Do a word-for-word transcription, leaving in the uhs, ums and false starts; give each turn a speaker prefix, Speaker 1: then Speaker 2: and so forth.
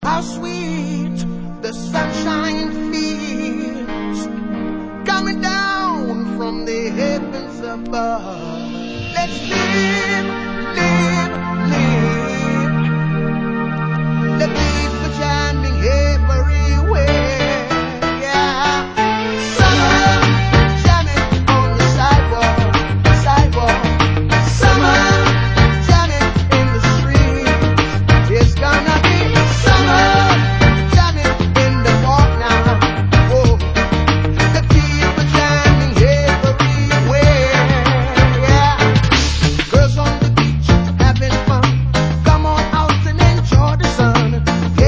Speaker 1: How sweet the sunshine feels coming down from the heavens above. Let's live, live.